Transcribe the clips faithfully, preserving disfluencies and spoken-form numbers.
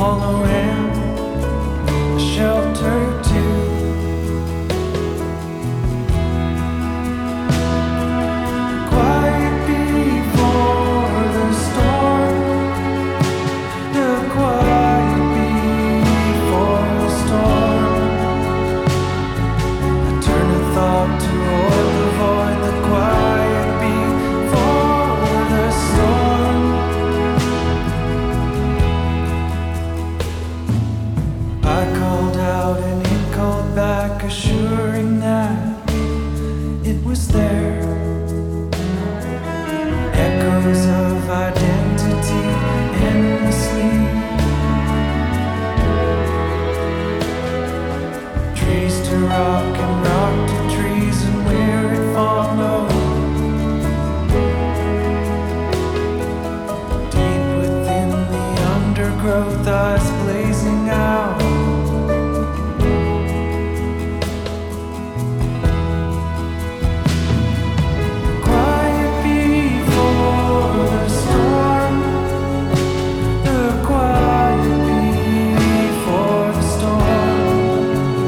hollow and a shelter too. Quiet before the storm, the quiet before the storm. I turn a thought toward the void, the quiet before the storm. I called out and it called back, assuring that it was there. Echoes of identity endlessly. Trees to rock and rock to trees, and where it follows. Deep within the undergrowth, eyes blazing out. Quiet before the storm, the quiet before the storm.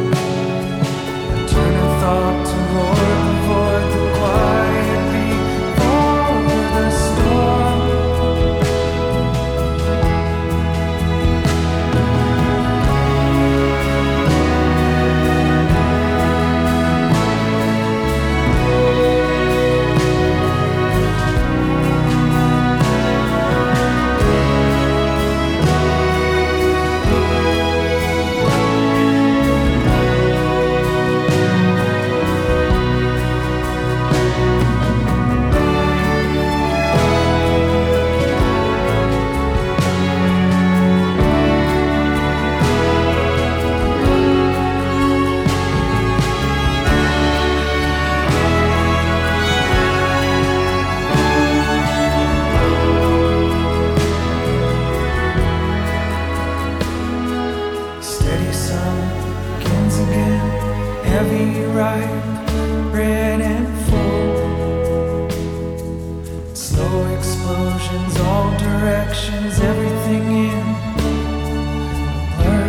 Turn a thought toward the void, the quiet before the storm. Steady sun begins again, heavy, ripe, red and full. Slow explosions, all directions, everything in a blur.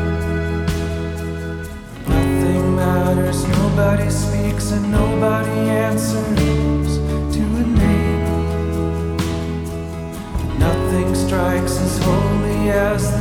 Nothing matters, nobody speaks and nobody answers to a name. Nothing strikes as holy as the